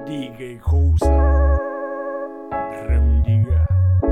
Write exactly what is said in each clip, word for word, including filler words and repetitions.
Дигай Хоуза, Рамдига.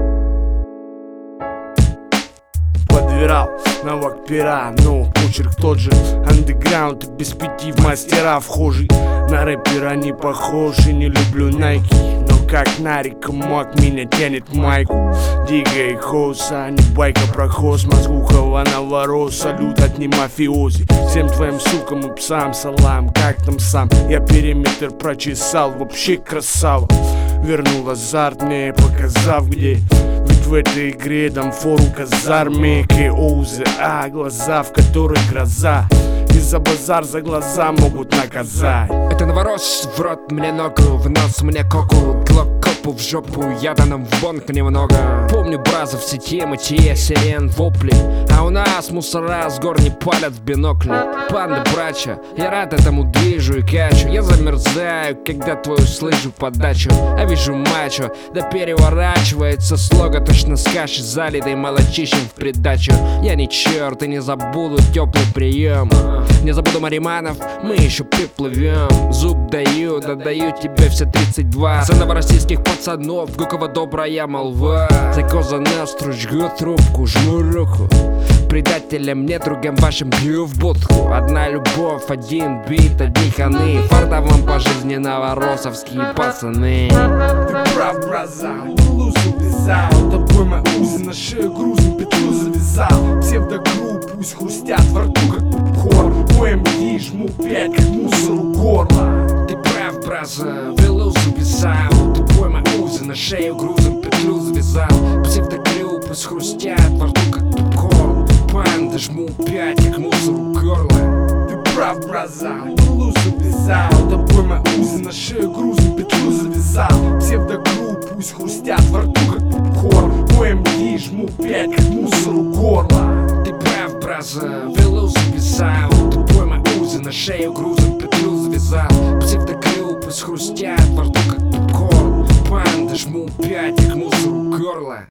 Подбирал навык пера, но почерк тот же. Андеграунд без пяти в мастера вхожий. На рэпера не похож и не люблю найки, но как Нарик мог меня тянет майку. Дигай Хоуза, не байка про хоз, мозгухова наворот, салют от не мафиози. Всем твоим сукам и псам салам, как там сам? Я периметр прочесал, вообще красава. Вернул азарт мне, показав где. Ведь в этой игре дам фору казарме. Кеоузы, а глаза, в которых гроза. И за базар за глаза могут наказать. Это новорос, в рот мне ногу, в нос мне коку, глок копу в жопу, яда нам в бонг немного. Помню браза в сети, мытье, сирен, вопли, а у нас мусора с гор не палят в бинокли. Панды, брача, я рад этому движу и качу. Я замерзаю, когда твою слышу подачу, а вижу мачо, да переворачивается слога, точно с кашей залитой молочищем в придачу. Я не черт и не забуду теплый прием, не забуду мариманов, мы еще приплывем. Зуб даю, да даю тебе все тридцать два. За новороссийских пацанов, Гукова добрая молва. За Коза Ностру жгу трубку, жму руку. Предателям нет, другим вашим бью в будку. Одна любовь, один бит, одни ханы. Фарта вам по жизни новоросовские пацаны. Ты прав, бразан, лузу вязал. Тобой мои узы на шею грузом петлю завязал. Псевдогрупп пусть хрустят во рту, как попкорн. У эм ди жму пять, как мусору горло. Ты прав, бразан, велузу вязал. Тобой мои узы на шею грузом петлю завязал. Псевдогрупп пусть хрустят во рту, как попкорн. Панды жму пять, как мусору горло. Ты прав, бразан, лузу вязал. Тобой мои узы на шею грузом петлю завязал. Псевдогрупп пусть хрустят во рту, как попкорн. У эм ди жму пять, как мусору горло. Ты прав, бразан, велузу вязал. Тобой мои узы на шею грузом петлю завязал. Псевдогрупп пусть хрустят во рту, как попкорн. Панды жму пять, как мусору горло.